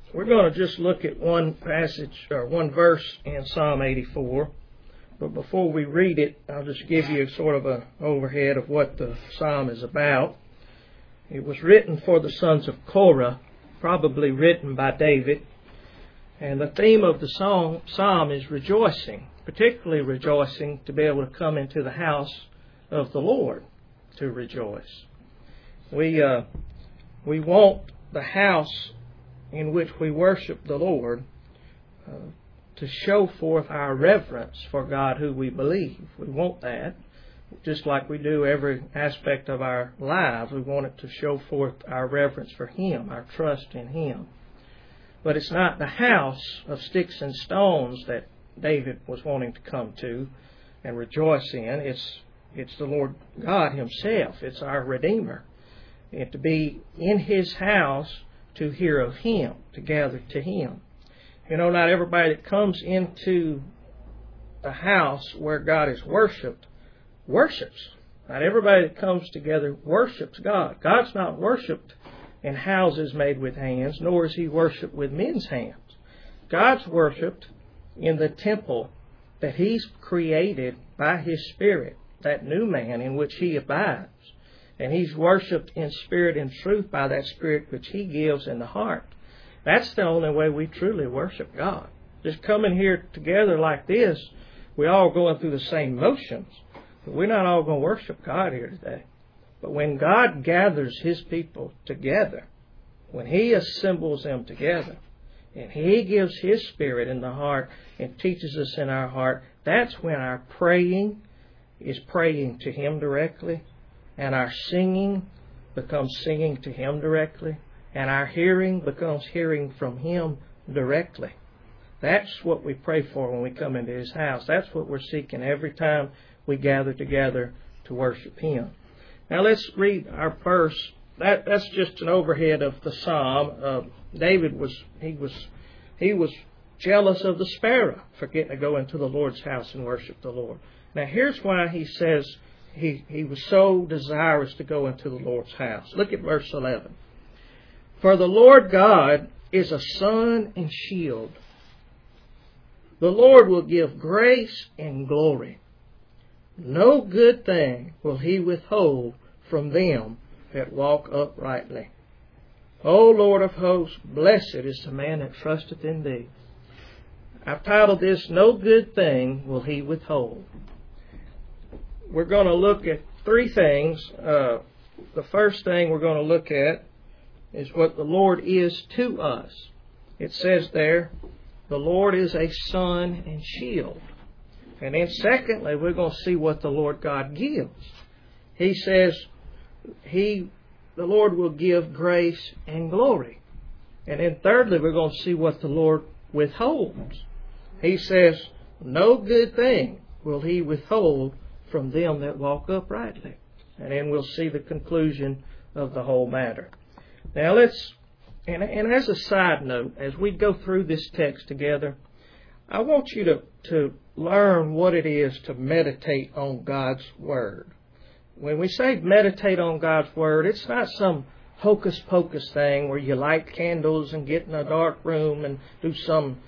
We're going to just look at one passage or one verse in Psalm 84. But before we read it, I'll just give you sort of an overhead of what the psalm is about. It was written for the sons of Korah, probably written by David. And the theme of the psalm is rejoicing, particularly rejoicing to be able to come into the house of the Lord to rejoice. We want the house in which we worship the Lord to show forth our reverence for God who we believe. We want that, just like we do every aspect of our lives. We want it to show forth our reverence for Him, our trust in Him. But it's not the house of sticks and stones that David was wanting to come to and rejoice in. It's the Lord God Himself. It's our Redeemer. And to be in His house to hear of Him, to gather to Him. You know, not everybody that comes into the house where God is worshipped, worships. Not everybody that comes together worships God. God's not worshipped in houses made with hands, nor is He worshipped with men's hands. God's worshipped in the temple that He's created by His Spirit, that new man in which He abides. And He's worshipped in spirit and truth by that Spirit which He gives in the heart. That's the only way we truly worship God. Just coming here together like this, we're all going through the same motions. But we're not all going to worship God here today. But when God gathers His people together, when He assembles them together, and He gives His Spirit in the heart and teaches us in our heart, that's when our praying is praying to Him directly, and our singing becomes singing to Him directly, and our hearing becomes hearing from Him directly. That's what we pray for when we come into His house. That's what we're seeking every time we gather together to worship Him. Now let's read our verse. That's just an overhead of the psalm. David was jealous of the sparrow for getting to go into the Lord's house and worship the Lord. Now here's why he says he was so desirous to go into the Lord's house. Look at verse 11. For the Lord God is a sun and shield. The Lord will give grace and glory. No good thing will He withhold from them that walk uprightly. O Lord of hosts, blessed is the man that trusteth in Thee. I've titled this, No Good Thing Will He Withhold. We're going to look at three things. The first thing we're going to look at is what the Lord is to us. It says there, the Lord is a sun and shield. And then secondly, we're going to see what the Lord God gives. He says, the Lord will give grace and glory. And then thirdly, we're going to see what the Lord withholds. He says, no good thing will He withhold from them that walk uprightly. And then we'll see the conclusion of the whole matter. Now and as a side note, as we go through this text together, I want you to learn what it is to meditate on God's Word. When we say meditate on God's Word, it's not some hocus-pocus thing where you light candles and get in a dark room and do some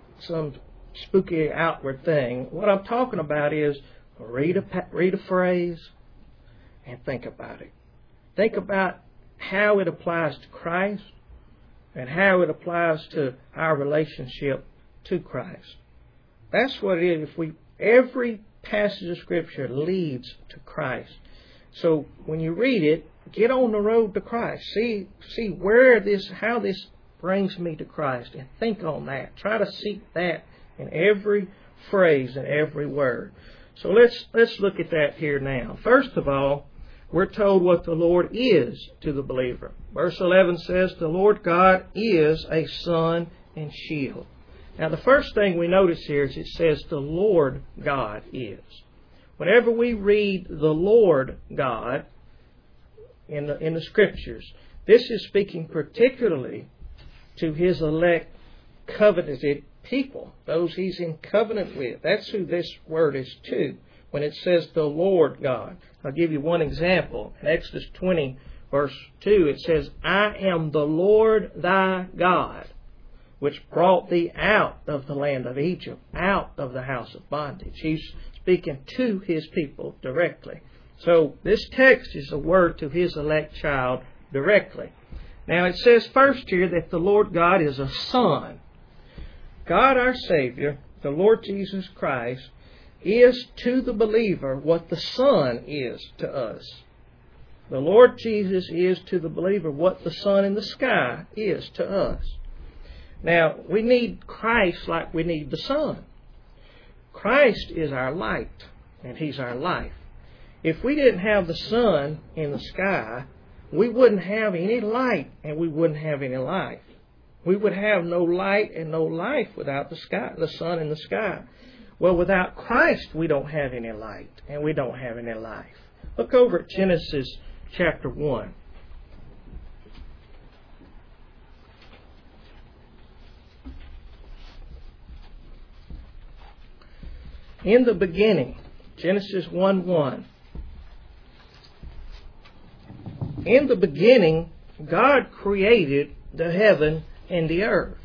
spooky outward thing. What I'm talking about is read a phrase and think about it. Think about how it applies to Christ and how it applies to our relationship to Christ. That's what it is. Every passage of Scripture leads to Christ. So when you read it, get on the road to Christ. See how this brings me to Christ, and think on that. Try to seek that in every phrase and every word. So let's look at that here now. First of all, we're told what the Lord is to the believer. Verse 11 says, the Lord God is a sun and shield. Now the first thing we notice here is it says the Lord God is. Whenever we read the Lord God in the Scriptures, this is speaking particularly to His elect covenanted people, those He's in covenant with. That's who this word is to when it says the Lord God. I'll give you one example. In Exodus 20, verse 2, it says, I am the Lord thy God. which brought thee out of the land of Egypt, out of the house of bondage. He's speaking to his people directly. So this text is a word to his elect child directly. Now it says first here that the Lord God is a Son. God our Savior, the Lord Jesus Christ, is to the believer what the sun is to us. The Lord Jesus is to the believer what the sun in the sky is to us. Now, we need Christ like we need the sun. Christ is our light, and He's our life. If we didn't have the sun in the sky, we wouldn't have any light, and we wouldn't have any life. We would have no light and no life without the sun in the sky. Well, without Christ, we don't have any light, and we don't have any life. Look over at Genesis chapter 1. In the beginning, Genesis 1:1. In the beginning, God created the heaven and the earth.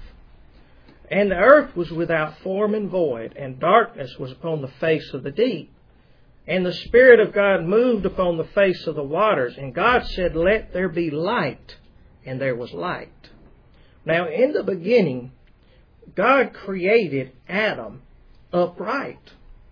And the earth was without form and void, and darkness was upon the face of the deep. And the Spirit of God moved upon the face of the waters. And God said, "Let there be light." And there was light. Now, in the beginning, God created Adam upright.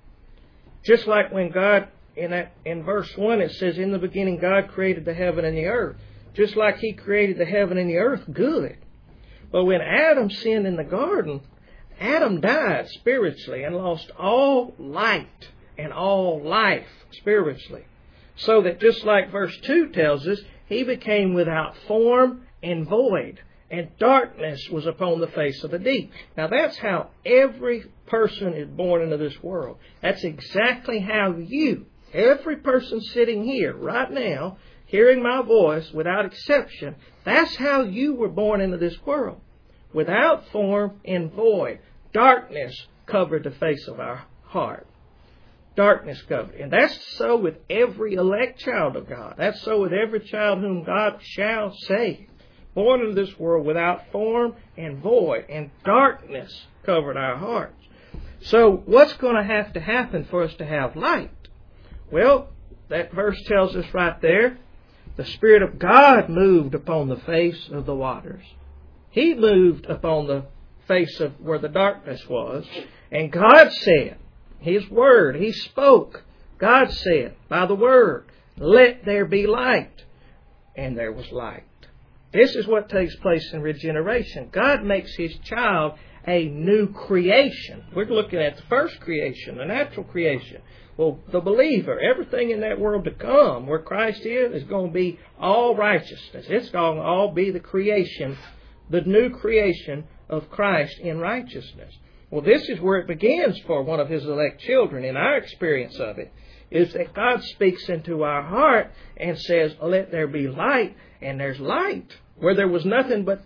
Just like when God, in verse 1, it says, "In the beginning God created the heaven and the earth." Just like He created the heaven and the earth good. But when Adam sinned in the garden, Adam died spiritually and lost all light and all life spiritually. So that just like verse 2 tells us, he became without form and void, and darkness was upon the face of the deep. Now that's how every person is born into this world. That's exactly how every person sitting here right now, hearing my voice without exception, that's how you were born into this world. Without form and void. Darkness covered the face of our heart. Darkness covered. And that's so with every elect child of God. That's so with every child whom God shall save. Born into this world without form and void. And darkness covered our hearts. So what's going to have to happen for us to have light? Well, that verse tells us right there, the Spirit of God moved upon the face of the waters. He moved upon the face of where the darkness was. And God said, His Word, He spoke. God said, by the Word, "Let there be light." And there was light. This is what takes place in regeneration. God makes His child a new creation. We're looking at the first creation, the natural creation. Well, the believer, everything in that world to come, where Christ is going to be all righteousness. It's going to all be the creation, the new creation of Christ in righteousness. Well, this is where it begins for one of His elect children, in our experience of it, is that God speaks into our heart and says, "Let there be light," and there's light. Where there was nothing but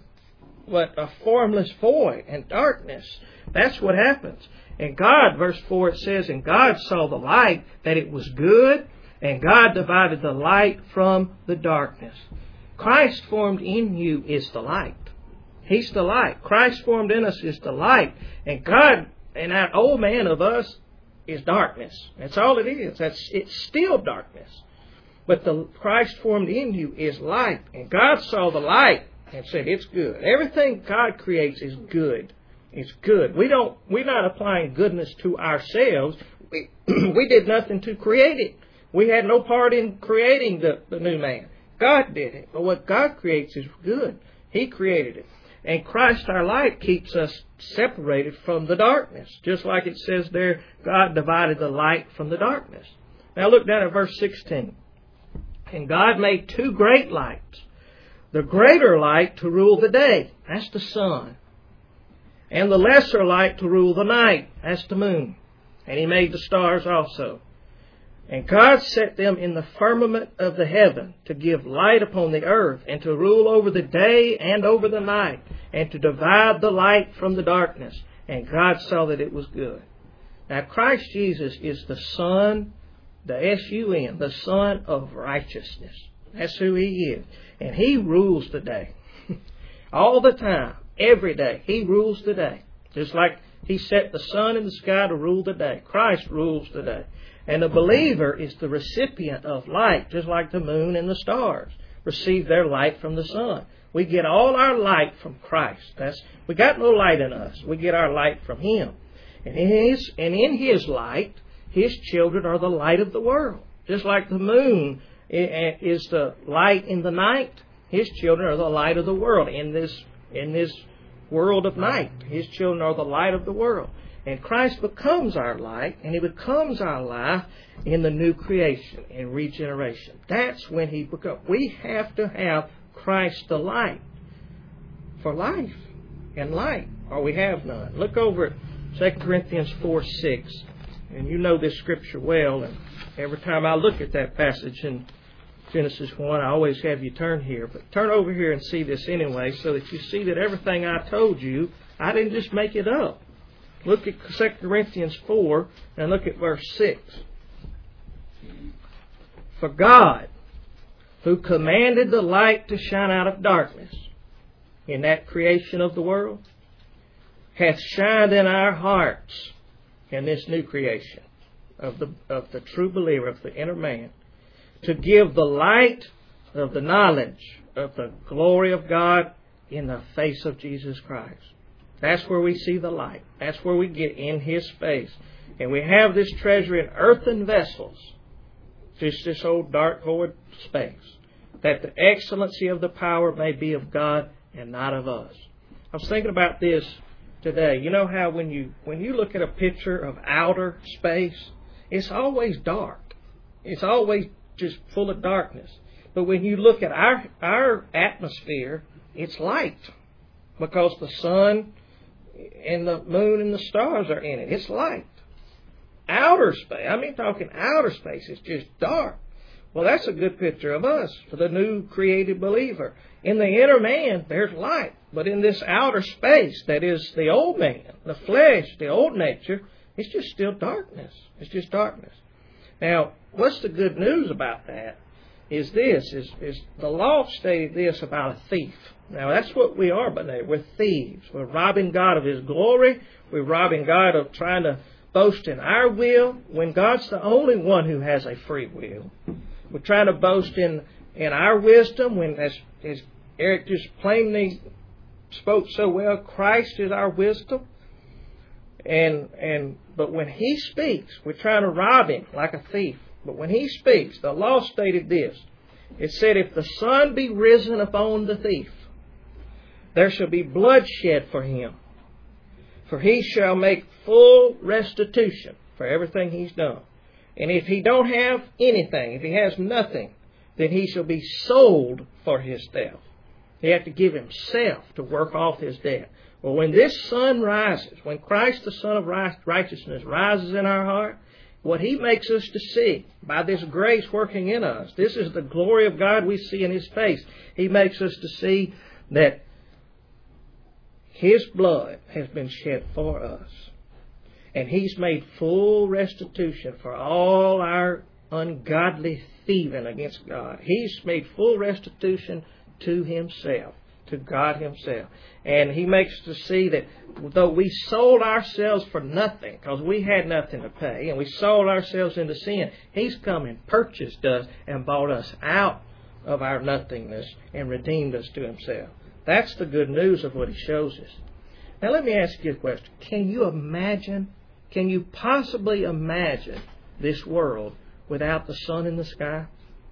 a formless void and darkness. That's what happens. And God, verse 4, it says, "And God saw the light, that it was good, and God divided the light from the darkness." Christ formed in you is the light. He's the light. Christ formed in us is the light. And God, and that old man of us is darkness. That's all it is. It's still darkness. But the Christ formed in you is light. And God saw the light and said, "It's good." Everything God creates is good. It's good. We're not applying goodness to ourselves. We did nothing to create it. We had no part in creating the new man. God did it. But what God creates is good. He created it. And Christ, our light, keeps us separated from the darkness. Just like it says there, God divided the light from the darkness. Now look down at verse 16. "And God made two great lights. The greater light to rule the day." That's the sun. "And the lesser light to rule the night." That's the moon. And He made the stars also. "And God set them in the firmament of the heaven to give light upon the earth, and to rule over the day and over the night, and to divide the light from the darkness. And God saw that it was good." Now Christ Jesus is the Son, the S-U-N, the Son of righteousness. That's who He is. And He rules the day. All the time. every day. He rules the day. Just like He set the sun in the sky to rule the day. Christ rules the day. And the believer is the recipient of light, just like the moon and the stars receive their light from the sun. We get all our light from Christ. We got no light in us. We get our light from Him. And in His light, His children are the light of the world. Just like the moon is the light in the night, His children are the light of the world in this world of night. His children are the light of the world. And Christ becomes our light, and He becomes our life in the new creation, in regeneration. That's when He becomes. We have to have Christ the light for life and light, or we have none. Look over at 2 Corinthians 4:6, and you know this scripture well, and every time I look at that passage in Genesis 1, I always have you turn here. But turn over here and see this anyway, so that you see that everything I told you, I didn't just make it up. Look at 2 Corinthians 4 and look at verse 6. For God, who commanded the light to shine out of darkness in that creation of the world, hath shined in our hearts in this new creation of the true believer, of the inner man, to give the light of the knowledge of the glory of God in the face of Jesus Christ. That's where we see the light. That's where we get in His face. And we have this treasure in earthen vessels, just this old dark void space, that the excellency of the power may be of God and not of us. I was thinking about this today. You know how when you look at a picture of outer space, it's always dark. It's always just full of darkness. But when you look at our atmosphere, it's light, because the sun and the moon and the stars are in it. It's light. Outer space, talking outer space, it's just dark. Well, that's a good picture of us, for the new created believer. In the inner man, there's light. But in this outer space, that is the old man, the flesh, the old nature, it's just still darkness. It's just darkness. Now, what's the good news about that is this, is the law stated this about a thief. Now, that's what we are by now. We're thieves. We're robbing God of His glory. We're robbing God of trying to boast in our will when God's the only one who has a free will. We're trying to boast in our wisdom when, as Eric just plainly spoke so well, Christ is our wisdom. But when He speaks, we're trying to rob Him like a thief. But when He speaks, the law stated this. It said, if the sun be risen upon the thief, there shall be bloodshed for him. For he shall make full restitution for everything he's done. And if he don't have anything, if he has nothing, then he shall be sold for his theft. He had to give himself to work off his debt. Well, when this sun rises, when Christ the Son of Righteousness rises in our heart, what He makes us to see by this grace working in us, this is the glory of God we see in His face. He makes us to see that His blood has been shed for us. And He's made full restitution for all our ungodly thieving against God. He's made full restitution to Himself, to God Himself. And He makes us to see that though we sold ourselves for nothing, because we had nothing to pay, and we sold ourselves into sin, He's come and purchased us and bought us out of our nothingness and redeemed us to Himself. That's the good news of what He shows us. Now let me ask you a question. Can you possibly imagine this world without the sun in the sky?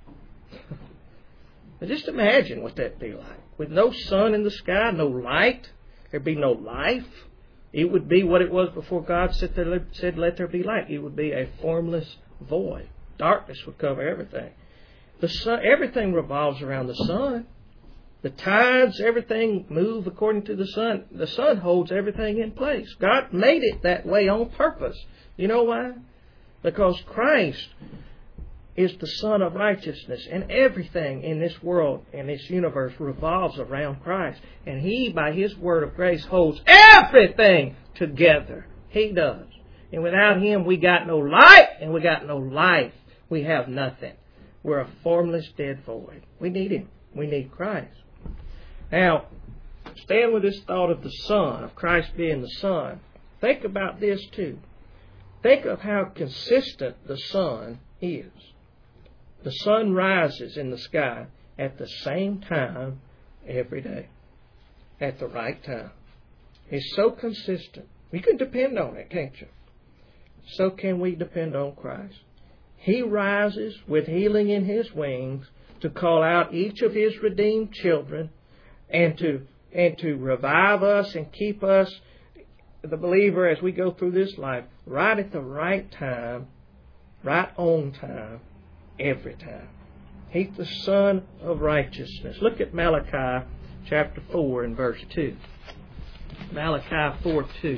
Just imagine what that'd be like. With no sun in the sky, no light, there'd be no life. It would be what it was before God said, let there be light. It would be a formless void. Darkness would cover everything. The sun, everything revolves around the sun. The tides, everything move according to the sun. The sun holds everything in place. God made it that way on purpose. You know why? Because Christ is the Son of Righteousness, and everything in this world, in this universe, revolves around Christ. And He, by His word of grace, holds everything together. He does. And without Him, we got no light, and we got no life. We have nothing. We're a formless, dead void. We need Him. We need Christ. Now, staying with this thought of the Son, of Christ being the Son, think about this too. Think of how consistent the sun is. The sun rises in the sky at the same time every day, at the right time. It's so consistent. You can depend on it, can't you? So can we depend on Christ. He rises with healing in His wings to call out each of His redeemed children and to revive us and keep us, the believer, as we go through this life, right at the right time, right on time, every time. He's the Son of righteousness. Look at Malachi chapter 4 and verse 2. Malachi 4:2.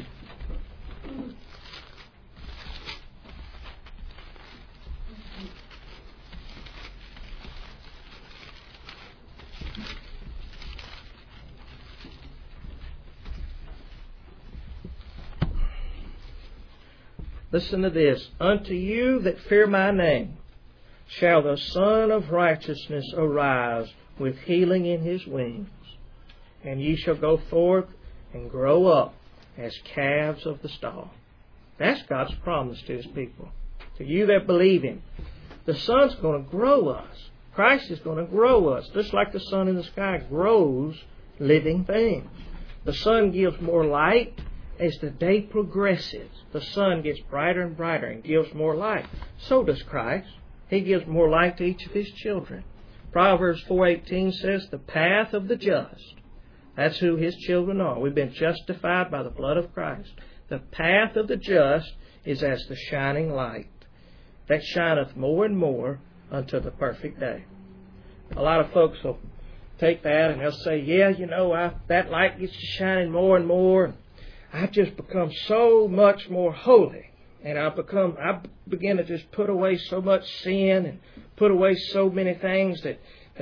Listen to this. Unto you that fear my name shall the Son of righteousness arise with healing in His wings. And ye shall go forth and grow up as calves of the stall. That's God's promise to His people. To you that believe Him. The Son's going to grow us. Christ is going to grow us. Just like the sun in the sky grows living things. The sun gives more light. As the day progresses, the sun gets brighter and brighter and gives more light. So does Christ. He gives more light to each of His children. Proverbs 4:18 says, the path of the just. That's who His children are. We've been justified by the blood of Christ. The path of the just is as the shining light that shineth more and more unto the perfect day. A lot of folks will take that and they'll say, yeah, that light gets to shining more and more. I've just become so much more holy. And I begin to just put away so much sin and put away so many things that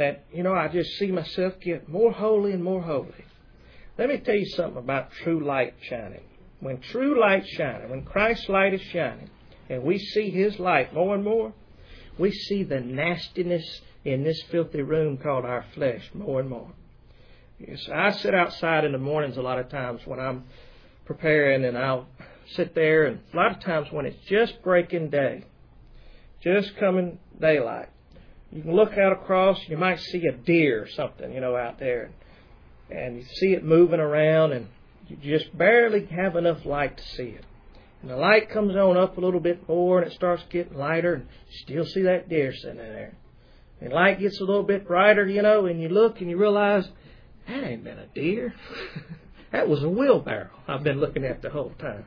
I just see myself get more holy and more holy. Let me tell you something about true light shining. When true light shining, when Christ's light is shining, and we see His light more and more, we see the nastiness in this filthy room called our flesh more and more. Yes, I sit outside in the mornings a lot of times when I'm preparing, and I'll sit there, and a lot of times when it's just breaking day, just coming daylight, you can look out across, you might see a deer or something, out there, and you see it moving around, and you just barely have enough light to see it. And the light comes on up a little bit more, and it starts getting lighter, and you still see that deer sitting in there. And the light gets a little bit brighter, and you look and you realize, that ain't been a deer. That was a wheelbarrow I've been looking at the whole time.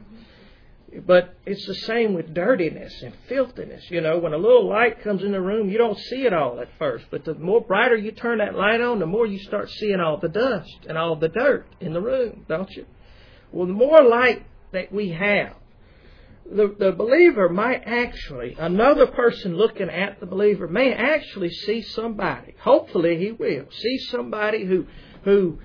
But it's the same with dirtiness and filthiness. When a little light comes in the room, you don't see it all at first. But the more brighter you turn that light on, the more you start seeing all the dust and all the dirt in the room, don't you? Well, the more light that we have, the believer might actually, another person looking at the believer may actually see somebody. Hopefully he will. See somebody who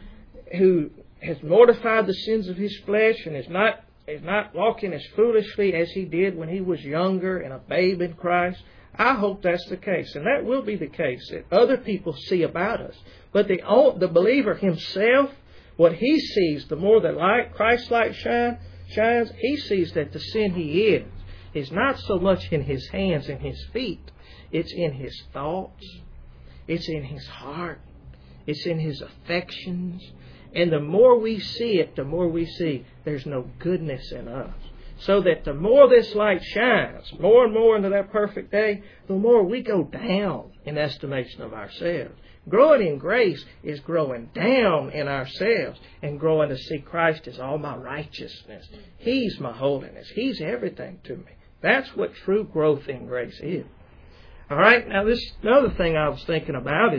has mortified the sins of his flesh and is not walking as foolishly as he did when he was younger and a babe in Christ. I hope that's the case, and that will be the case that other people see about us. But the believer himself, what he sees, the more the light, Christ's light shines, he sees that the sin he is not so much in his hands and his feet. It's in his thoughts. It's in his heart. It's in his affections. And the more we see it, the more we see there's no goodness in us. So that the more this light shines, more and more into that perfect day, the more we go down in estimation of ourselves. Growing in grace is growing down in ourselves and growing to see Christ as all my righteousness. He's my holiness. He's everything to me. That's what true growth in grace is. All right, now this another thing I was thinking about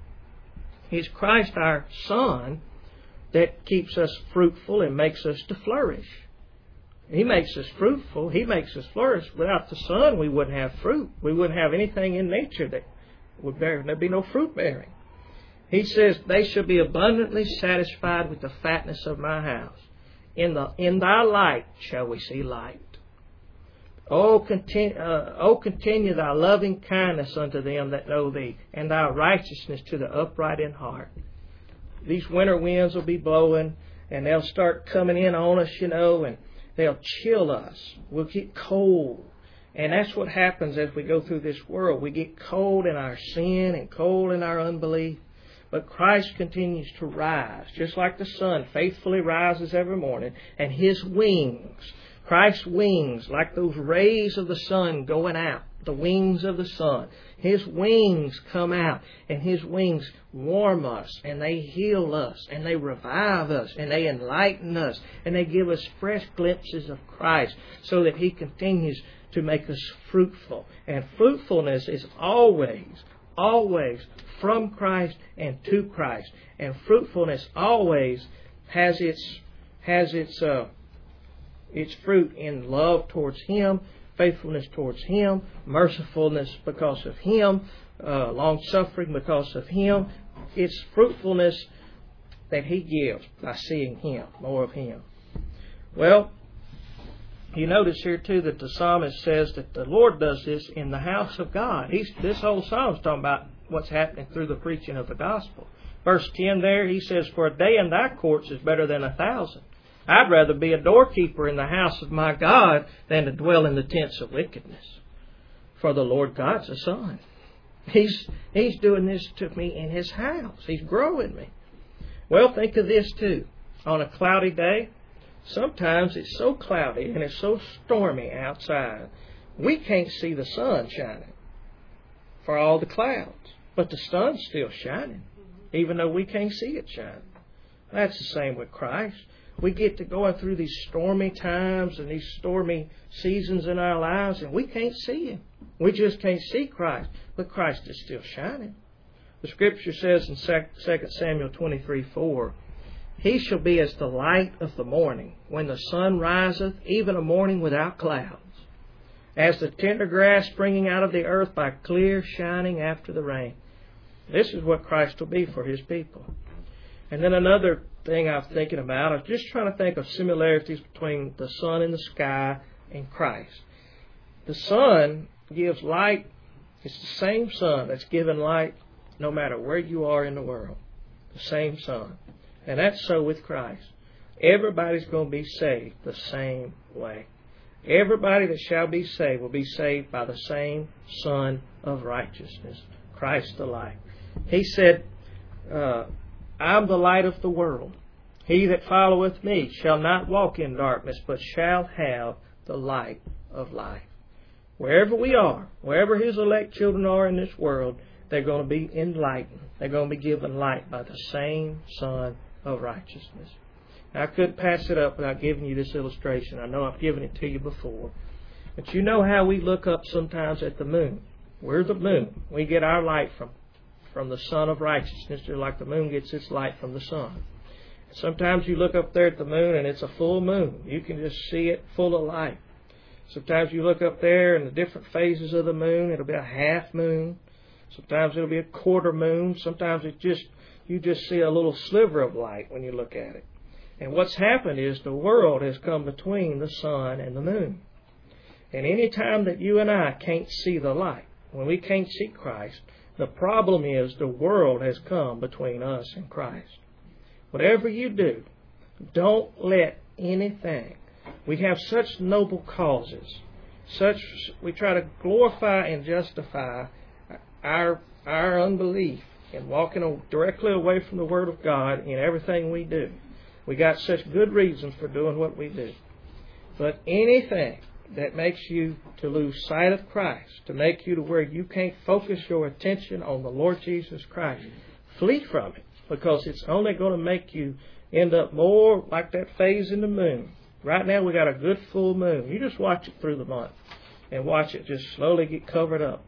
is Christ our Son that keeps us fruitful and makes us to flourish. He makes us fruitful. He makes us flourish. Without the Son, we wouldn't have fruit. We wouldn't have anything in nature that would bear. There'd be no fruit bearing. He says, they shall be abundantly satisfied with the fatness of my house. In thy light shall we see light. Continue thy loving kindness unto them that know thee, and thy righteousness to the upright in heart. these winter winds will be blowing, and they'll start coming in on us, and they'll chill us. We'll get cold. And that's what happens as we go through this world. We get cold in our sin and cold in our unbelief. But Christ continues to rise, just like the sun faithfully rises every morning. And His wings, Christ's wings, like those rays of the sun going out, the wings of the sun. His wings come out, and His wings warm us, and they heal us, and they revive us, and they enlighten us, and they give us fresh glimpses of Christ so that He continues to make us fruitful. And fruitfulness is always from Christ and to Christ. And fruitfulness always has its fruit in love towards Him, faithfulness towards Him, mercifulness because of Him, long-suffering because of Him. It's fruitfulness that He gives by seeing Him, more of Him. Well, you notice here too that the psalmist says that the Lord does this in the house of God. This whole psalm is talking about what's happening through the preaching of the gospel. Verse 10 there, he says, "For a day in thy courts is better than 1,000. I'd rather be a doorkeeper in the house of my God than to dwell in the tents of wickedness. For the Lord God's a son." He's doing this to me in His house. He's growing me. Well, think of this too. On a cloudy day, sometimes it's so cloudy and it's so stormy outside, we can't see the sun shining for all the clouds. But the sun's still shining, even though we can't see it shine. That's the same with Christ. We get to going through these stormy times and these stormy seasons in our lives, and we can't see Him. We just can't see Christ, but Christ is still shining. The Scripture says in 2 Samuel 23:4, "He shall be as the light of the morning, when the sun riseth, even a morning without clouds. As the tender grass springing out of the earth by clear shining after the rain." This is what Christ will be for His people. And then another thing I was thinking about, I was just trying to think of similarities between the sun in the sky and Christ. The sun gives light. It's the same sun that's giving light no matter where you are in the world. The same sun. And that's so with Christ. Everybody's going to be saved the same way. Everybody that shall be saved will be saved by the same Son of righteousness, Christ the light. He said, "I'm the light of the world. He that followeth me shall not walk in darkness, but shall have the light of life." Wherever we are, wherever His elect children are in this world, they're going to be enlightened. They're going to be given light by the same Son of righteousness. Now, I couldn't pass it up without giving you this illustration. I know I've given it to you before. But you know how we look up sometimes at the moon. We're the moon. We get our light from the Son of righteousness, just like the moon gets its light from the sun. Sometimes you look up there at the moon and it's a full moon. You can just see it full of light. Sometimes you look up there in the different phases of the moon, it'll be a half moon. Sometimes it'll be a quarter moon. Sometimes you just see a little sliver of light when you look at it. And what's happened is the world has come between the sun and the moon. And any time that you and I can't see the light, when we can't see Christ, the problem is the world has come between us and Christ. Whatever you do, don't let anything. We have such noble causes. We try to glorify and justify our unbelief in walking directly away from the Word of God in everything we do. We got such good reasons for doing what we do. But anything that makes you to lose sight of Christ, to make you to where you can't focus your attention on the Lord Jesus Christ, flee from it, because it's only going to make you end up more like that phase in the moon. Right now we got a good full moon. You just watch it through the month and watch it just slowly get covered up,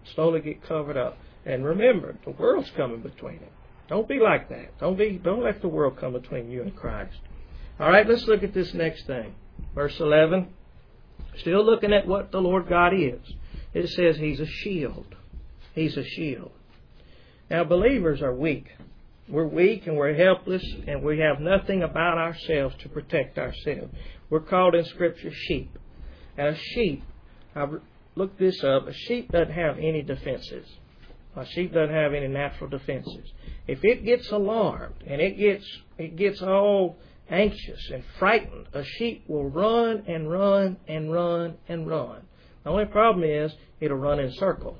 And remember, the world's coming between it. Don't be like that. Don't let the world come between you and Christ. All right, let's look at this next thing. Verse 11. Still looking at what the Lord God is. It says He's a shield. He's a shield. Now, believers are weak. We're weak and we're helpless, and we have nothing about ourselves to protect ourselves. We're called in Scripture sheep. And a sheep, I've looked this up, a sheep doesn't have any defenses. A sheep doesn't have any natural defenses. If it gets alarmed and it gets all anxious and frightened, a sheep will run and run and run and run. The only problem is it'll run in circles.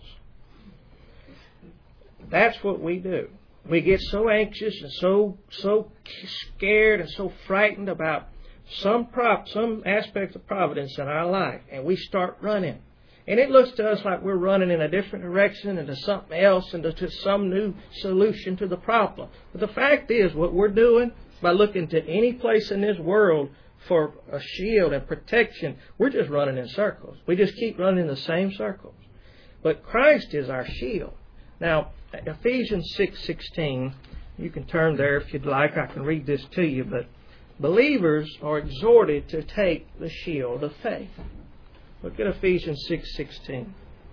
That's what we do. We get so anxious and so scared and so frightened about some aspect of providence in our life, and we start running. And it looks to us like we're running in a different direction into something else, into to some new solution to the problem. But the fact is, what we're doing by looking to any place in this world for a shield and protection, we're just running in circles. We just keep running in the same circles. But Christ is our shield. Now, Ephesians 6:16, you can turn there if you'd like. I can read this to you. But believers are exhorted to take the shield of faith. Look at Ephesians 6:16.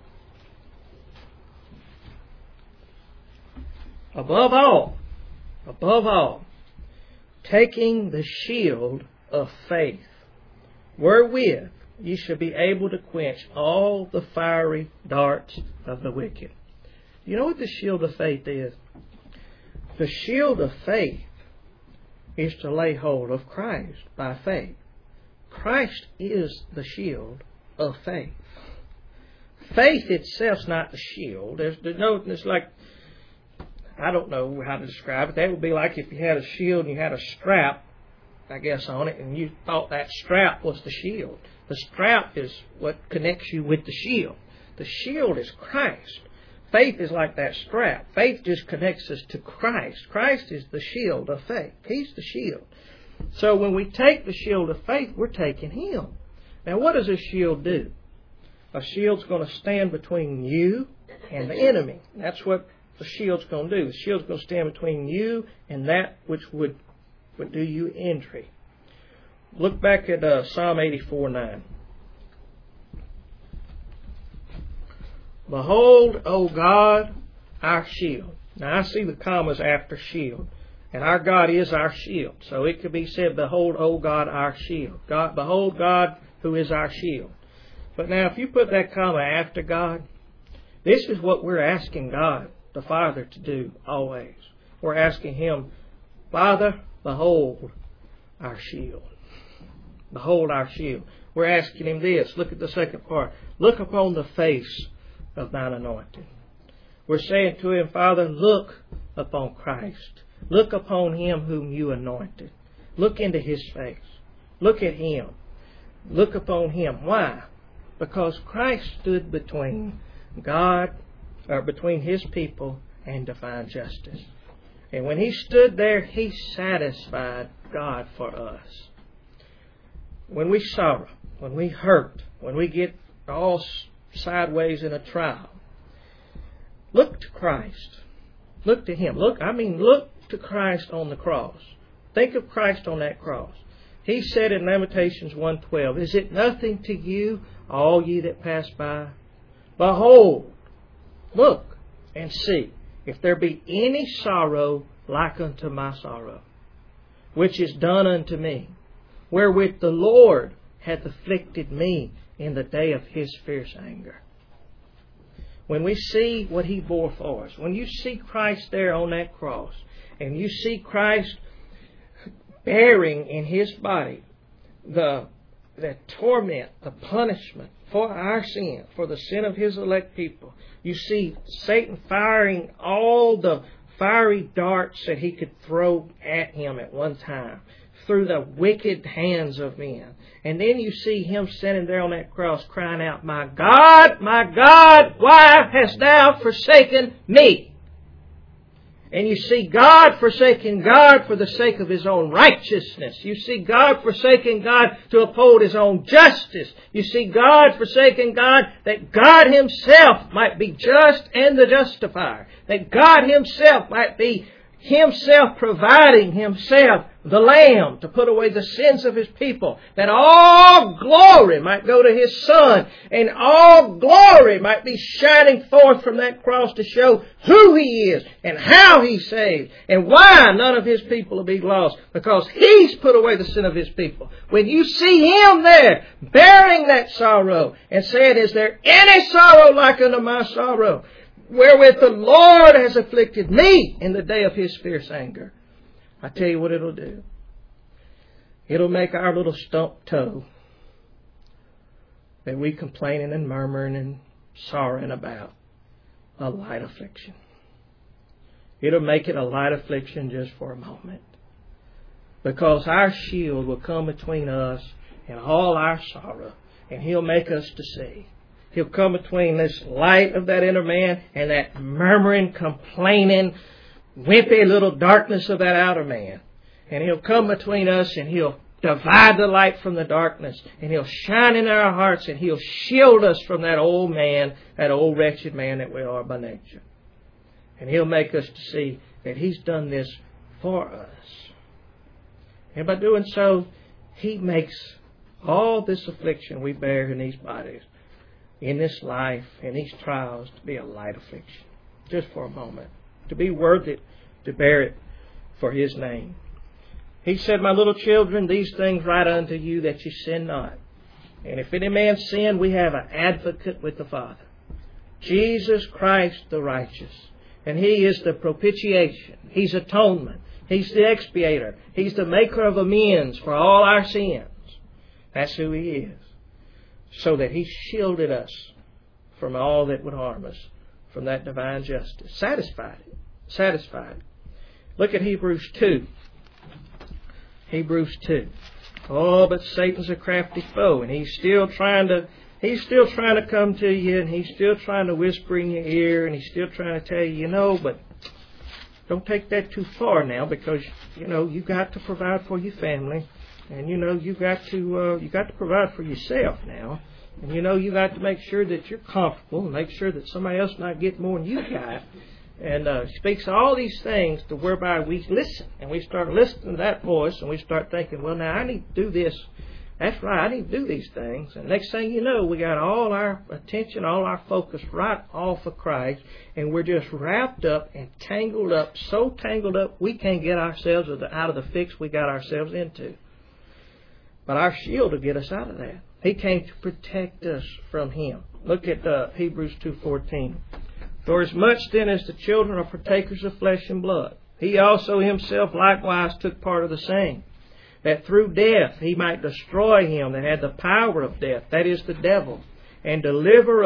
Above all, taking the shield of faith, wherewith ye shall be able to quench all the fiery darts of the wicked. You know what the shield of faith is? The shield of faith is to lay hold of Christ by faith. Christ is the shield of faith. Faith itself's not the shield. It's like, I don't know how to describe it. That would be like if you had a shield and you had a strap, I guess, on it, and you thought that strap was the shield. The strap is what connects you with the shield. The shield is Christ. Faith is like that strap. Faith just connects us to Christ. Christ is the shield of faith. He's the shield. So when we take the shield of faith, we're taking Him. Now, what does a shield do? A shield's going to stand between you and the enemy. That's what the shield's going to do. The shield's going to stand between you and that which would do you injury. Look back at Psalm 84:9. Behold, O God, our shield. Now, I see the commas after shield. And our God is our shield. So it could be said, behold, O God, our shield. God, behold, God, who is our shield. But now, if you put that comma after God, this is what we're asking God, the Father, to do always. We're asking Him, Father, behold our shield. Behold our shield. We're asking Him this. Look at the second part. Look upon the face of thine anointed. We're saying to Him, Father, look upon Christ. Look upon Him whom you anointed. Look into His face. Look at Him. Look upon Him. Why? Because Christ stood between God, or between His people and divine justice. And when He stood there, He satisfied God for us. When we sorrow, when we hurt, when we get all sideways in a trial, look to Christ. Look to Him. Look to Christ on the cross. Think of Christ on that cross. He said in Lamentations 1:12, is it nothing to you, all ye that pass by? Behold, look and see, if there be any sorrow like unto my sorrow, which is done unto me, wherewith the Lord hath afflicted me in the day of His fierce anger. When we see what He bore for us, when you see Christ there on that cross, and you see Christ bearing in His body the torment, the punishment for our sin, for the sin of His elect people, you see Satan firing all the fiery darts that he could throw at Him at one time through the wicked hands of men. And then you see Him standing there on that cross crying out, my God, why hast thou forsaken me? And you see God forsaking God for the sake of His own righteousness. You see God forsaking God to uphold His own justice. You see God forsaking God that God Himself might be just and the justifier. That God Himself might be Himself providing Himself the Lamb to put away the sins of His people. That all glory might go to His Son. And all glory might be shining forth from that cross to show who He is and how He saved and why none of His people will be lost. Because He's put away the sin of His people. When you see Him there bearing that sorrow and saying, is there any sorrow like unto my sorrow? wherewith the Lord has afflicted me in the day of His fierce anger. I tell you what it'll do. It'll make our little stump toe that we complaining and murmuring and sorrowing about a light affliction. It'll make it a light affliction just for a moment. Because our shield will come between us and all our sorrow, and He'll make us to see. He'll come between this light of that inner man and that murmuring, complaining, wimpy little darkness of that outer man. And He'll come between us and He'll divide the light from the darkness, and He'll shine in our hearts, and He'll shield us from that old man, that old wretched man that we are by nature. And He'll make us to see that He's done this for us. And by doing so, He makes all this affliction we bear in these bodies, in this life, in these trials, to be a light affliction. Just for a moment. To be worth it, to bear it for His name. He said, my little children, these things write unto you that you sin not. And if any man sin, we have an advocate with the Father, Jesus Christ the righteous. And He is the propitiation. He's atonement. He's the expiator. He's the maker of amends for all our sins. That's who He is. So that He shielded us from all that would harm us, from that divine justice. Satisfied it. Satisfied. Look at Hebrews 2. Hebrews 2. Oh, but Satan's a crafty foe, and he's still trying to come to you, and he's still trying to whisper in your ear, and he's still trying to tell you, but don't take that too far now, because you got to provide for your family, and you got to provide for yourself now, and you got to make sure that you're comfortable, and make sure that somebody else not get more than you got. And speaks all these things to whereby we listen. And we start listening to that voice, and we start thinking, well, now I need to do this. That's right, I need to do these things. And next thing you know, we got all our attention, all our focus right off of Christ, and we're just wrapped up and tangled up, so tangled up we can't get ourselves out of the fix we got ourselves into. But our shield will get us out of that. He came to protect us from Him. Look at Hebrews 2:14. For as much then as the children are partakers of flesh and blood, He also Himself likewise took part of the same, that through death He might destroy him that had the power of death, that is the devil, and deliver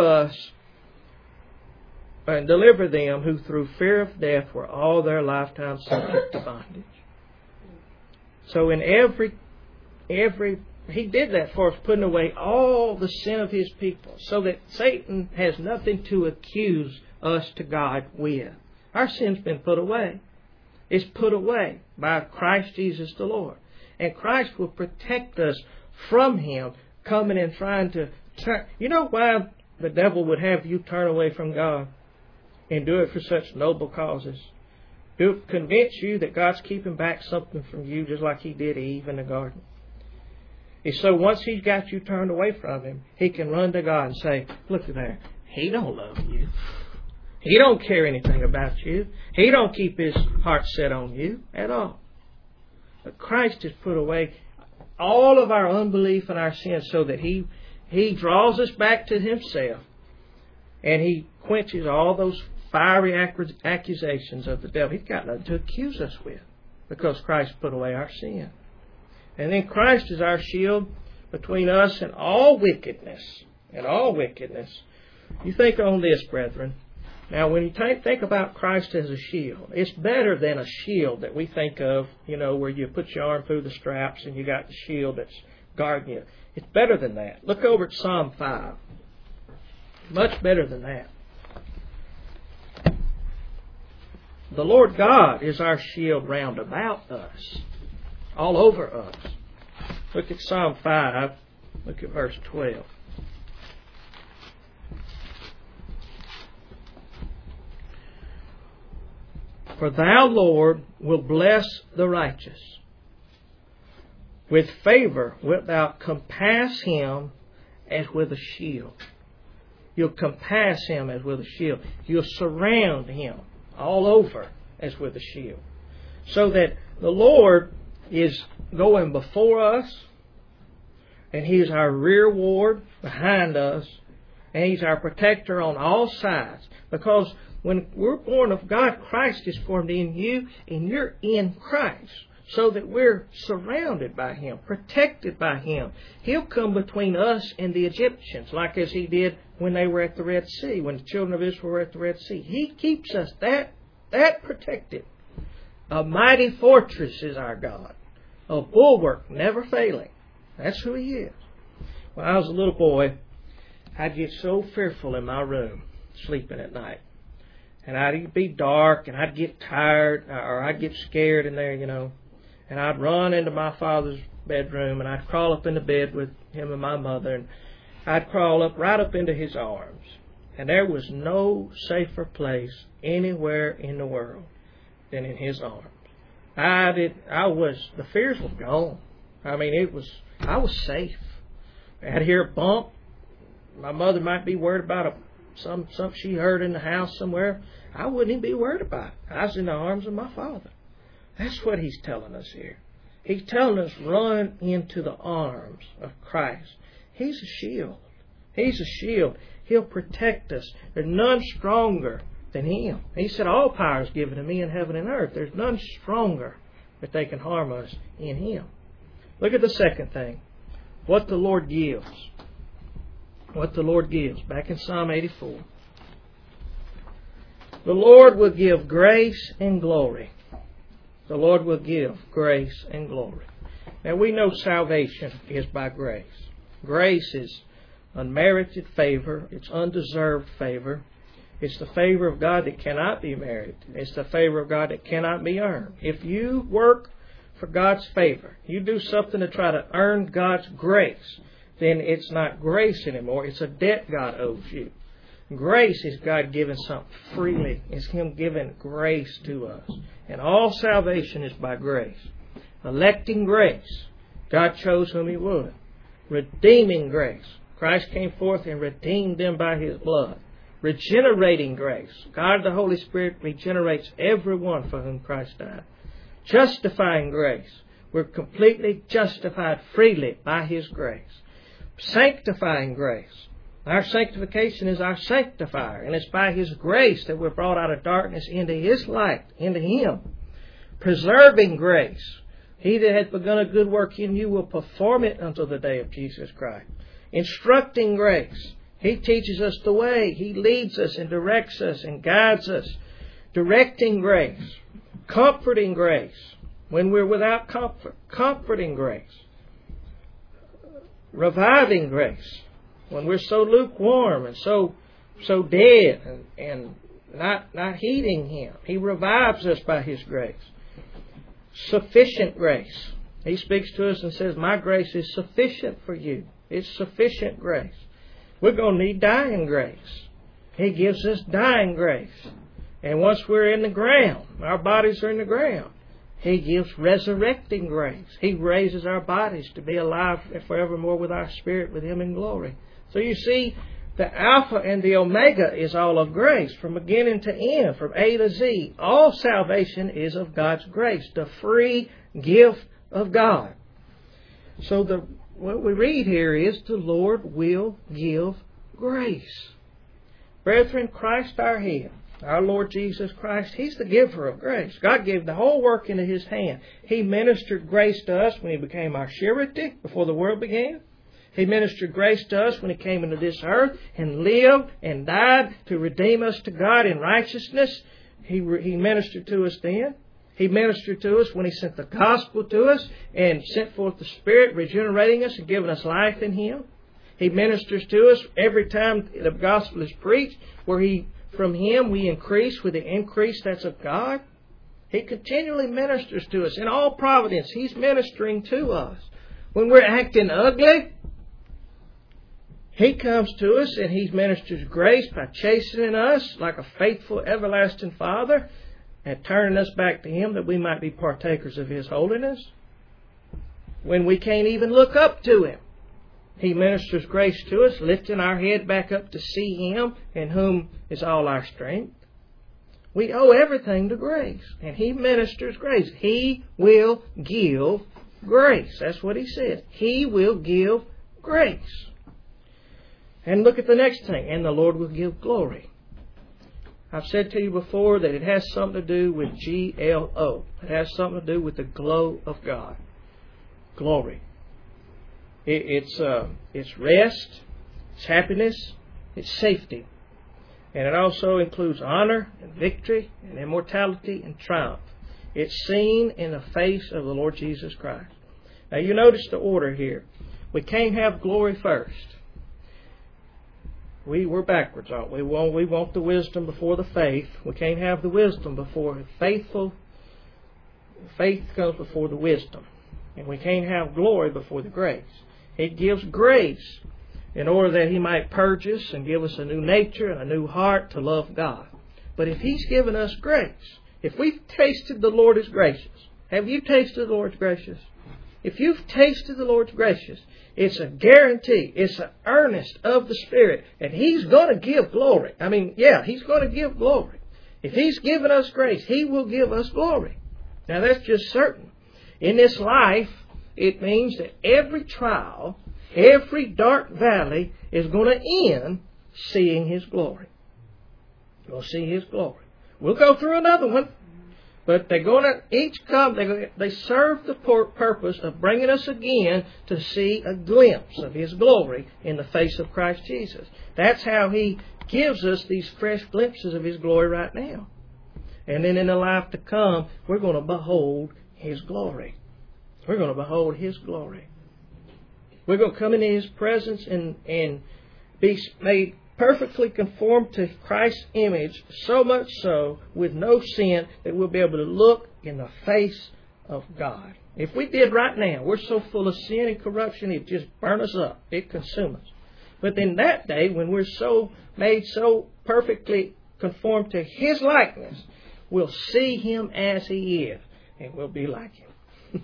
them who through fear of death were all their lifetime subject to bondage. So in every He did that for us, putting away all the sin of His people, so that Satan has nothing to accuse us to God with. Our sin's been put away. It's put away by Christ Jesus the Lord. And Christ will protect us from Him coming and trying to turn. You know why the devil would have you turn away from God and do it for such noble causes? To convince you that God's keeping back something from you, just like He did Eve in the garden. And so once He's got you turned away from Him, He can run to God and say, look at there, He don't love you. He don't care anything about you. He don't keep His heart set on you at all. But Christ has put away all of our unbelief and our sins, so that He draws us back to Himself, and He quenches all those fiery accusations of the devil. He's got nothing to accuse us with, because Christ put away our sin. And then Christ is our shield between us and all wickedness. And all wickedness. You think on this, brethren. Now, when you think about Christ as a shield, it's better than a shield that we think of, where you put your arm through the straps and you got the shield that's guarding you. It's better than that. Look over at Psalm 5. Much better than that. The Lord God is our shield round about us, all over us. Look at Psalm 5. Look at verse 12. For Thou, Lord, will bless the righteous. With favor wilt Thou compass him as with a shield. You'll compass him as with a shield. You'll surround him all over as with a shield. So that the Lord is going before us, and He is our rear ward behind us, and He's our protector on all sides. Because When we're born of God, Christ is formed in you, and you're in Christ. So that we're surrounded by Him, protected by Him. He'll come between us and the Egyptians, like as He did when they were at the Red Sea, when the children of Israel were at the Red Sea. He keeps us that protected. A mighty fortress is our God. A bulwark never failing. That's who He is. When I was a little boy, I'd get so fearful in my room, sleeping at night. And it'd be dark, and I'd get tired, or I'd get scared in there, And I'd run into my father's bedroom, and I'd crawl up into bed with him and my mother, and I'd crawl right up into his arms. And there was no safer place anywhere in the world than in his arms. The fears were gone. I was safe. I'd hear a bump. My mother might be worried about something she heard in the house somewhere. I wouldn't even be worried about it. I was in the arms of my Father. That's what He's telling us here. He's telling us, run into the arms of Christ. He's a shield. He's a shield. He'll protect us. There's none stronger than Him. He said, all power is given to me in heaven and earth. There's none stronger that they can harm us in Him. Look at the second thing. What the Lord gives. What the Lord gives. Back in Psalm 84. The Lord will give grace and glory. The Lord will give grace and glory. Now we know salvation is by grace. Grace is unmerited favor. It's undeserved favor. It's the favor of God that cannot be merited. It's the favor of God that cannot be earned. If you work for God's favor, you do something to try to earn God's grace, then it's not grace anymore. It's a debt God owes you. Grace is God giving something freely. It's Him giving grace to us. And all salvation is by grace. Electing grace. God chose whom He would. Redeeming grace. Christ came forth and redeemed them by His blood. Regenerating grace. God the Holy Spirit regenerates everyone for whom Christ died. Justifying grace. We're completely justified freely by His grace. Sanctifying grace. Our sanctification is our sanctifier, and it's by His grace that we're brought out of darkness into His light, into Him. Preserving grace. He that hath begun a good work in you will perform it until the day of Jesus Christ. Instructing grace. He teaches us the way. He leads us and directs us and guides us. Directing grace. Comforting grace. When we're without comfort. Comforting grace. Reviving grace. When we're so lukewarm and so dead and not heeding Him. He revives us by His grace. Sufficient grace. He speaks to us and says, my grace is sufficient for you. It's sufficient grace. We're going to need dying grace. He gives us dying grace. And once we're in the ground, our bodies are in the ground, He gives resurrecting grace. He raises our bodies to be alive forevermore with our spirit with Him in glory. So you see, the Alpha and the Omega is all of grace, from beginning to end, from A to Z. All salvation is of God's grace, the free gift of God. So what we read here is the Lord will give grace. Brethren, Christ our head, our Lord Jesus Christ, He's the giver of grace. God gave the whole work into His hand. He ministered grace to us when He became our surety before the world began. He ministered grace to us when He came into this earth and lived and died to redeem us to God in righteousness. He ministered to us then. He ministered to us when He sent the gospel to us and sent forth the Spirit, regenerating us and giving us life in Him. He ministers to us every time the gospel is preached, where from Him we increase with the increase that's of God. He continually ministers to us. In all providence, He's ministering to us. When we're acting ugly, He comes to us and He ministers grace by chastening us like a faithful, everlasting Father and turning us back to Him that we might be partakers of His holiness. When we can't even look up to Him, He ministers grace to us, lifting our head back up to see Him in whom is all our strength. We owe everything to grace, and He ministers grace. He will give grace. That's what He says. He will give grace. And look at the next thing. And the Lord will give glory. I've said to you before that it has something to do with GLO. It has something to do with the glow of God. Glory. It's rest, it's happiness, it's safety. And it also includes honor and victory and immortality and triumph. It's seen in the face of the Lord Jesus Christ. Now you notice the order here. We can't have glory first. We're backwards, aren't we? We want the wisdom before the faith. We can't have the wisdom before faithful. Faith comes before the wisdom. And we can't have glory before the grace. It gives grace in order that He might purge us and give us a new nature and a new heart to love God. But if He's given us grace, if we've tasted the Lord is gracious, have you tasted the Lord's gracious? If you've tasted the Lord's gracious, it's a guarantee, it's an earnest of the Spirit, and He's going to give glory. He's going to give glory. If He's given us grace, He will give us glory. Now that's just certain. In this life, it means that every trial, every dark valley is going to end seeing His glory. We'll see His glory. We'll go through another one. But they're going to each come, they serve the purpose of bringing us again to see a glimpse of His glory in the face of Christ Jesus. That's how He gives us these fresh glimpses of His glory right now. And then in the life to come, we're going to behold His glory. We're going to behold His glory. We're going to come into His presence and be made perfectly conformed to Christ's image, so much so with no sin that we'll be able to look in the face of God. If we did right now, we're so full of sin and corruption, it just burn us up. It consumes us. But in that day, when we're so made so perfectly conformed to His likeness, we'll see Him as He is, and we'll be like Him.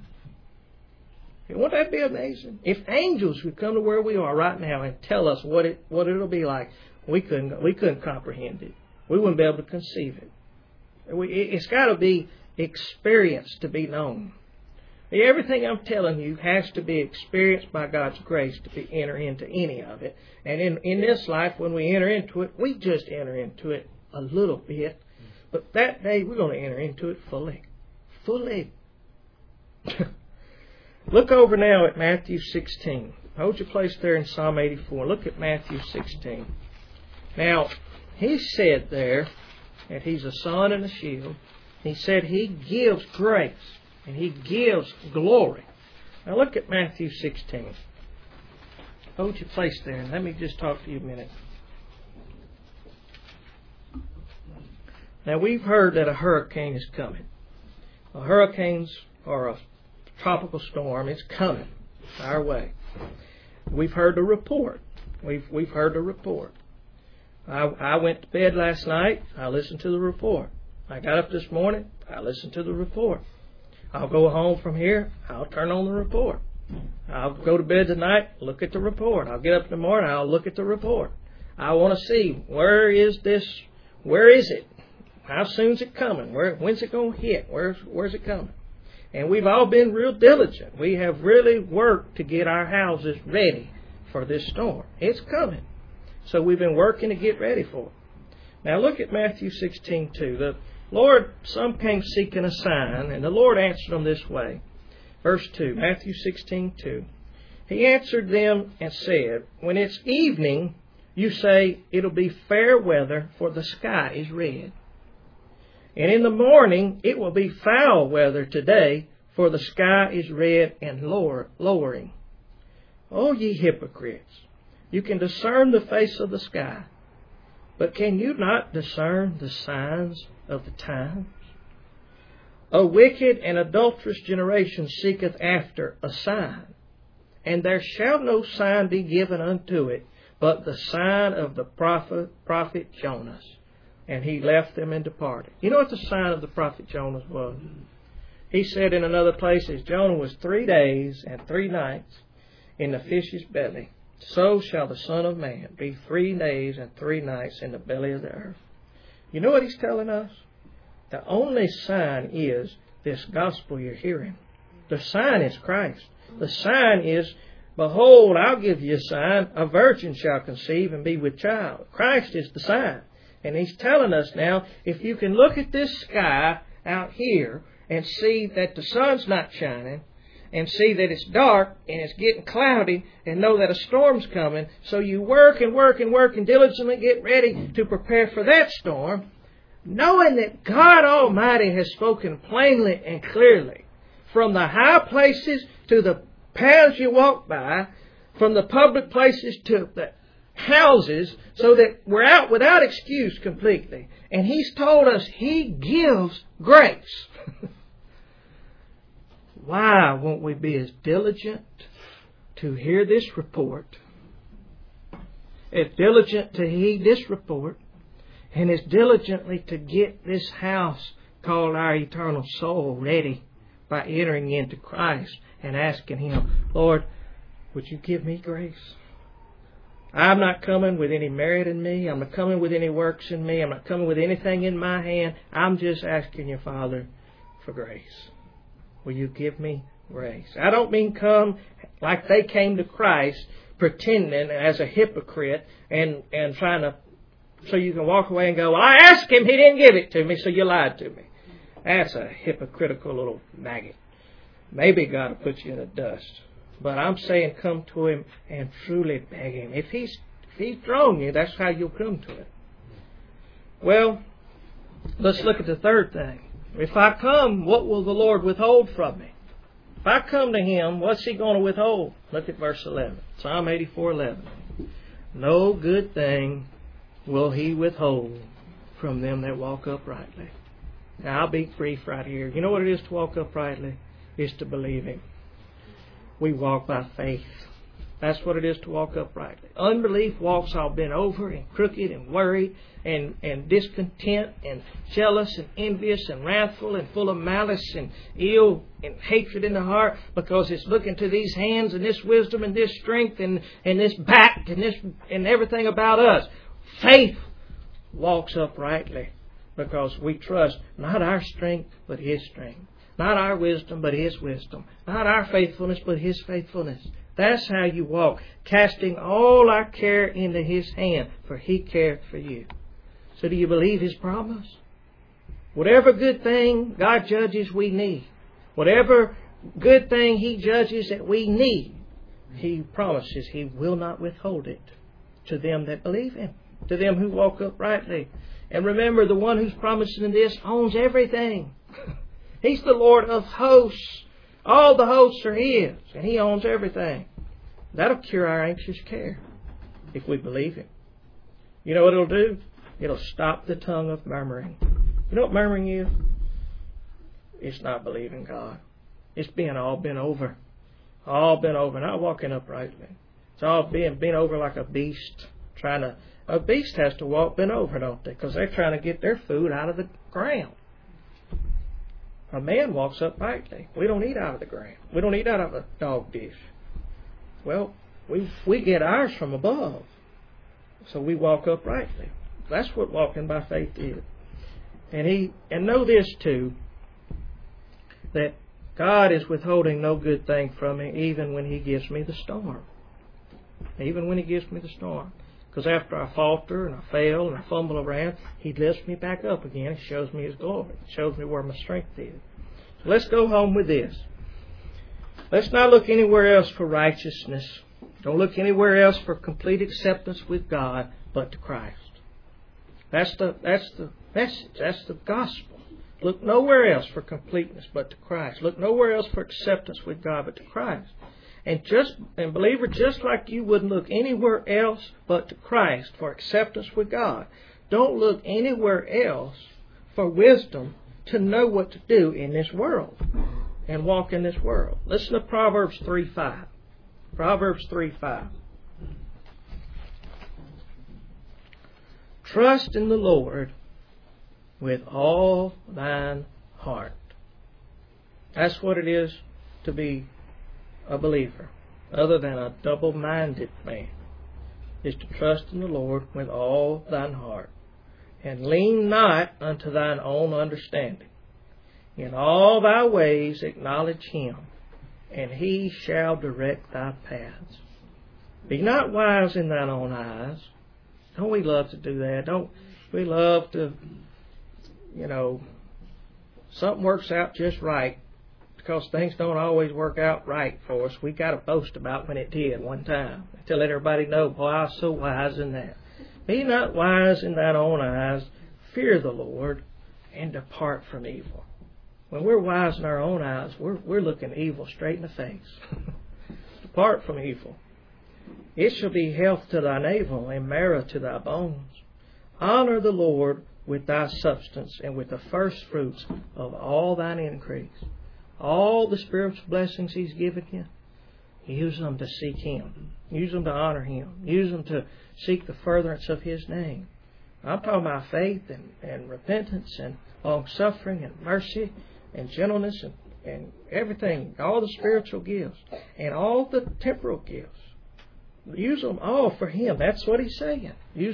Won't that be amazing? If angels would come to where we are right now and tell us what it'll be like, we couldn't comprehend it. We wouldn't be able to conceive it. It's got to be experienced to be known. Everything I'm telling you has to be experienced by God's grace to enter into any of it. And in this life, when we enter into it, we just enter into it a little bit. But that day, we're going to enter into it fully. Fully. Look over now at Matthew 16. Hold your place there in Psalm 84. Look at Matthew 16. Now, He said there that He's a sun and a shield. He said He gives grace and He gives glory. Now look at Matthew 16. Hold your place there and let me just talk to you a minute. Now we've heard that a hurricane is coming. Hurricanes are a tropical storm. It's coming our way. We've heard the report. We've heard the report. I went to bed last night. I listened to the report. I got up this morning. I listened to the report. I'll go home from here. I'll turn on the report. I'll go to bed tonight. Look at the report. I'll get up in the morning. I'll look at the report. I want to see where is this? Where is it? How soon's it coming? When's it going to hit? Where's it coming? And we've all been real diligent. We have really worked to get our houses ready for this storm. It's coming. So we've been working to get ready for it. Now look at Matthew 16:2. The Lord, some came seeking a sign, and the Lord answered them this way. Verse 2, Matthew 16:2. He answered them and said, when it's evening, you say it'll be fair weather, for the sky is red. And in the morning, it will be foul weather today, for the sky is red and lowering. O ye hypocrites, you can discern the face of the sky, but can you not discern the signs of the times? A wicked and adulterous generation seeketh after a sign, and there shall no sign be given unto it, but the sign of the prophet Jonas. And he left them and departed. You know what the sign of the prophet Jonas was? He said in another place, as Jonah was 3 days and 3 nights in the fish's belly, so shall the Son of Man be 3 days and 3 nights in the belly of the earth. You know what he's telling us? The only sign is this gospel you're hearing. The sign is Christ. The sign is, behold, I'll give you a sign. A virgin shall conceive and be with child. Christ is the sign. And He's telling us now, if you can look at this sky out here and see that the sun's not shining, and see that it's dark and it's getting cloudy, and know that a storm's coming, so you work and work and work and diligently get ready to prepare for that storm, knowing that God Almighty has spoken plainly and clearly, from the high places to the paths you walk by, from the public places to the houses, so that we're out without excuse completely. And He's told us He gives grace. Why won't we be as diligent to hear this report, as diligent to heed this report, and as diligently to get this house called our eternal soul ready by entering into Christ and asking Him, Lord, would you give me grace? I'm not coming with any merit in me. I'm not coming with any works in me. I'm not coming with anything in my hand. I'm just asking you, Father, for grace. Will you give me grace? I don't mean come like they came to Christ, pretending as a hypocrite and trying to, so you can walk away and go, well, I asked Him, He didn't give it to me, so you lied to me. That's a hypocritical little maggot. Maybe God will put you in the dust. But I'm saying come to Him and truly beg Him. If He's drawn you, that's how you'll come to it. Well, let's look at the third thing. If I come, what will the Lord withhold from me? If I come to Him, what's He going to withhold? Look at verse 11. Psalm 84:11. No good thing will He withhold from them that walk uprightly. Now, I'll be brief right here. You know what it is to walk uprightly? It's to believe Him. We walk by faith. That's what it is to walk uprightly. Unbelief walks all bent over and crooked and worried and discontent and jealous and envious and wrathful and full of malice and ill and hatred in the heart, because it's looking to these hands and this wisdom and this strength and this back and this and everything about us. Faith walks uprightly because we trust not our strength but His strength. Not our wisdom but His wisdom. Not our faithfulness but His faithfulness. That's how you walk, casting all our care into His hand, for He cared for you. So do you believe His promise? Whatever good thing God judges we need, whatever good thing He judges that we need, He promises He will not withhold it to them that believe Him, to them who walk uprightly. And remember, the one who's promising this owns everything. He's the Lord of hosts. All the hosts are His, and He owns everything. That'll cure our anxious care if we believe Him. You know what it'll do? It'll stop the tongue of murmuring. You know what murmuring is? It's not believing God. It's being all bent over. All bent over, not walking uprightly. It's all being bent over like a beast. A beast has to walk bent over, don't they? Because they're trying to get their food out of the ground. A man walks uprightly. We don't eat out of the ground. We don't eat out of a dog dish. Well, we get ours from above. So we walk uprightly. That's what walking by faith is. And know this too, that God is withholding no good thing from me even when He gives me the storm. Even when He gives me the storm. Because after I falter and I fail and I fumble around, He lifts me back up again and shows me His glory. Shows me where my strength is. So let's go home with this. Let's not look anywhere else for righteousness. Don't look anywhere else for complete acceptance with God but to Christ. That's the message. That's the gospel. Look nowhere else for completeness but to Christ. Look nowhere else for acceptance with God but to Christ. And believer, just like you wouldn't look anywhere else but to Christ for acceptance with God, don't look anywhere else for wisdom to know what to do in this world and walk in this world. Listen to Proverbs 3:5. Proverbs 3:5. Trust in the Lord with all thine heart. That's what it is to be a believer, other than a double-minded man, is to trust in the Lord with all thine heart, and lean not unto thine own understanding. In all thy ways acknowledge Him, and He shall direct thy paths. Be not wise in thine own eyes. Don't we love to do that? We love to, something works out just right. Because things don't always work out right for us. We got to boast about when it did one time. To let everybody know, boy, I was so wise in that. Be not wise in thine own eyes. Fear the Lord and depart from evil. When we're wise in our own eyes, we're looking evil straight in the face. Depart from evil. It shall be health to thy navel and marrow to thy bones. Honor the Lord with thy substance and with the first fruits of all thine increase. All the spiritual blessings He's given you, use them to seek Him. Use them to honor Him. Use them to seek the furtherance of His name. I'm talking about faith and repentance and long-suffering and mercy and gentleness and everything, all the spiritual gifts and all the temporal gifts. Use them all for Him. That's what He's saying.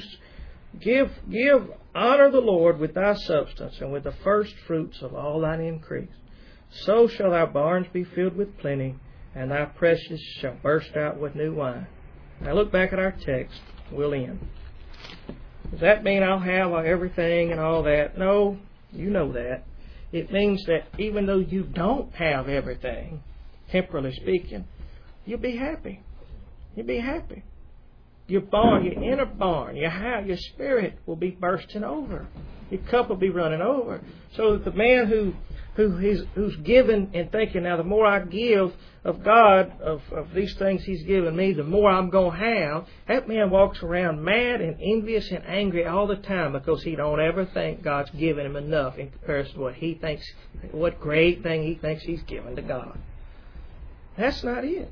Honor the Lord with thy substance and with the first fruits of all thine increase. So shall thy barns be filled with plenty, and thy presses shall burst out with new wine. Now look back at our text. We'll end. Does that mean I'll have everything and all that? No, you know that. It means that even though you don't have everything, temporally speaking, you'll be happy. You'll be happy. Your barn, your inner barn, your spirit will be bursting over. Your cup will be running over. So that the man who's given and thinking, now the more I give of God, of these things He's given me, the more I'm going to have, that man walks around mad and envious and angry all the time because he don't ever think God's given him enough in comparison to what he thinks, what great thing he thinks he's given to God. That's not it.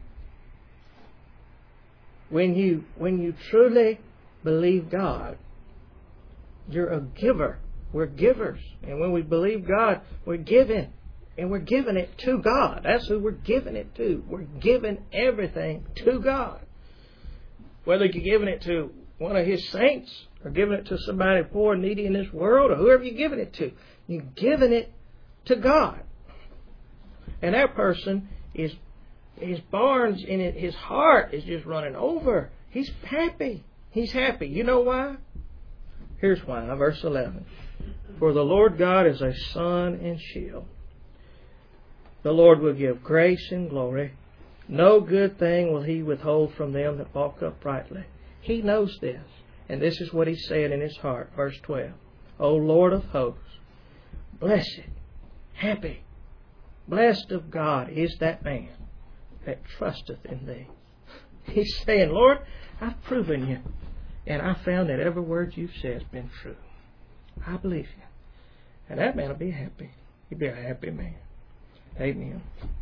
When you truly believe God, you're a giver. We're givers. And when we believe God, we're giving. And we're giving it to God. That's who we're giving it to. We're giving everything to God. Whether you're giving it to one of His saints or giving it to somebody poor and needy in this world or whoever you're giving it to, you're giving it to God. And that person is, his barns in it, his heart is just running over. He's happy. He's happy. You know why? Here's why. Verse 11. For the Lord God is a sun and shield. The Lord will give grace and glory. No good thing will He withhold from them that walk uprightly. He knows this. And this is what He's saying in His heart. Verse 12. O Lord of hosts, blessed, happy, blessed of God is that man that trusteth in Thee. He's saying, Lord, I've proven You. And I found that every word You've said has been true. I believe You. And that man will be happy. He'll be a happy man. Amen.